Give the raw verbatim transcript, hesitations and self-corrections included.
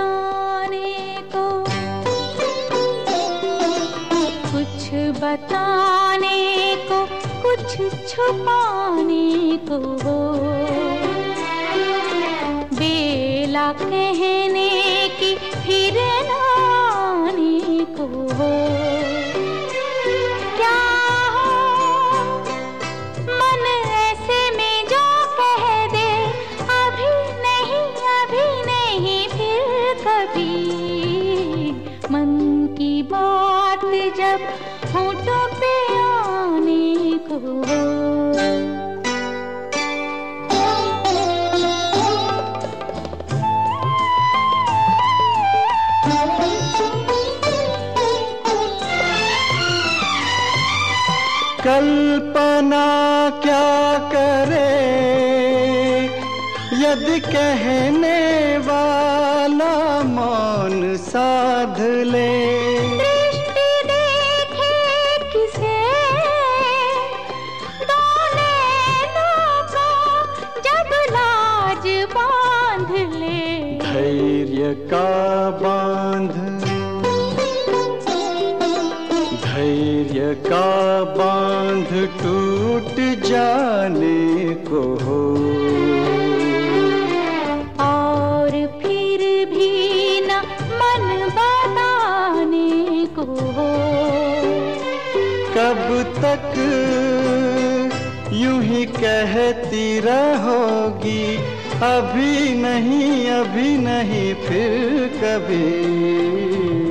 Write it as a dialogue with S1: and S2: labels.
S1: बताने को, कुछ बताने को, कुछ छुपाने को हो, बेला कहने की फिर न आने को हो। क्या हो मन ऐसे में जो कह दे, अभी नहीं अभी नहीं फिर कभी, मन की बात जब होठों पे आने को हो।
S2: कल्पना क्या करे यदि कहने वाला मौन साध ले।
S1: दृष्टि देखे किसे दो नैनों को जब लाज बांध ले।
S2: धैर्य का बांध, धैर्य का बांध टूट जाने को हो,
S1: और फिर भी न मन बताने को हो।
S2: कब तक यूं ही कहती रहोगी, अभी नहीं अभी नहीं फिर कभी।